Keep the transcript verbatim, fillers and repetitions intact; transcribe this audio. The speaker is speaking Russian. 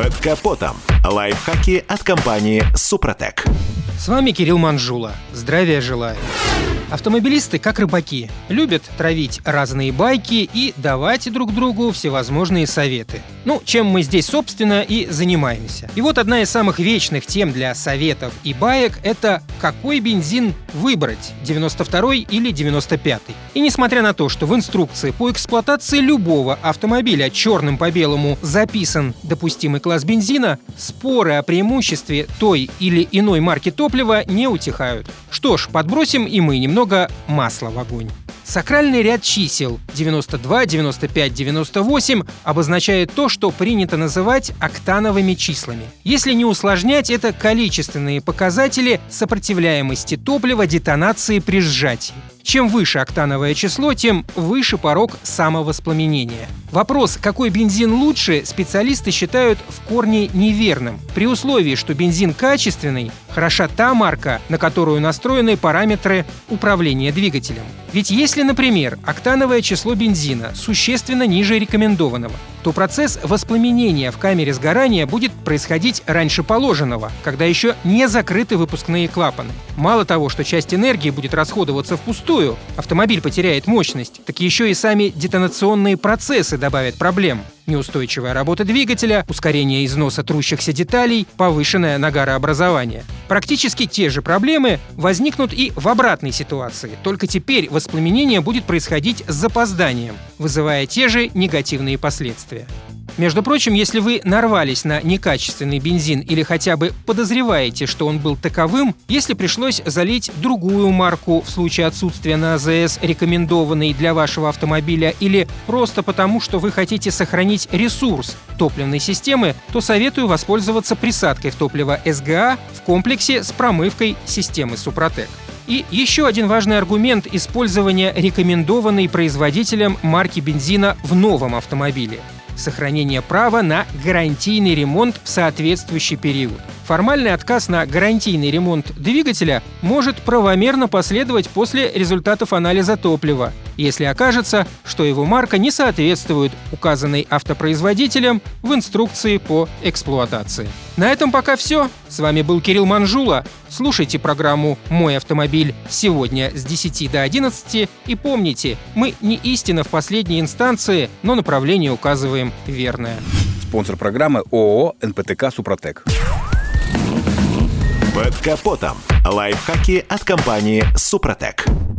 Под капотом. Лайфхаки от компании «Супротек». С вами Кирилл Манжула. Здравия желаю. Автомобилисты, как рыбаки, любят травить разные байки и давать друг другу всевозможные советы. Ну, чем мы здесь, собственно, и занимаемся. И вот одна из самых вечных тем для советов и баек – это какой бензин выбрать – девяносто второй или девяносто пятый. И несмотря на то, что в инструкции по эксплуатации любого автомобиля черным по белому записан допустимый класс бензина, споры о преимуществе той или иной марки топлива не утихают. Что ж, подбросим и мы немного масла в огонь. Сакральный ряд чисел девяносто два, девяносто пять, девяносто восемь обозначает то, что принято называть октановыми числами. Если не усложнять, это количественные показатели сопротивляемости топлива детонации при сжатии. Чем выше октановое число, тем выше порог самовоспламенения. Вопрос, какой бензин лучше, специалисты считают в корне неверным. При условии, что бензин качественный, хороша та марка, на которую настроены параметры управления двигателем. Ведь если, например, октановое число бензина существенно ниже рекомендованного, то процесс воспламенения в камере сгорания будет происходить раньше положенного, когда еще не закрыты выпускные клапаны. Мало того, что часть энергии будет расходоваться впустую, автомобиль потеряет мощность, так еще и сами детонационные процессы добавят проблем. Неустойчивая работа двигателя, ускорение износа трущихся деталей, повышенное нагарообразование. Практически те же проблемы возникнут и в обратной ситуации, только теперь воспламенение будет происходить с запозданием, вызывая те же негативные последствия. Между прочим, если вы нарвались на некачественный бензин или хотя бы подозреваете, что он был таковым, если пришлось залить другую марку в случае отсутствия на АЗС рекомендованной для вашего автомобиля или просто потому, что вы хотите сохранить ресурс топливной системы, то советую воспользоваться присадкой в топливо эс гэ а в комплексе с промывкой системы Супротек. И еще один важный аргумент использования рекомендованной производителем марки бензина в новом автомобиле – сохранение права на гарантийный ремонт в соответствующий период. Формальный отказ на гарантийный ремонт двигателя может правомерно последовать после результатов анализа топлива, если окажется, что его марка не соответствует указанной автопроизводителем в инструкции по эксплуатации. На этом пока все. С вами был Кирилл Манжула. Слушайте программу «Мой автомобиль» сегодня с десяти до одиннадцати. И помните, мы не истина в последней инстанции, но направление указываем верное. Спонсор программы ООО эн пэ тэ ка «Супротек». Под капотом. Лайфхаки от компании «Супротек».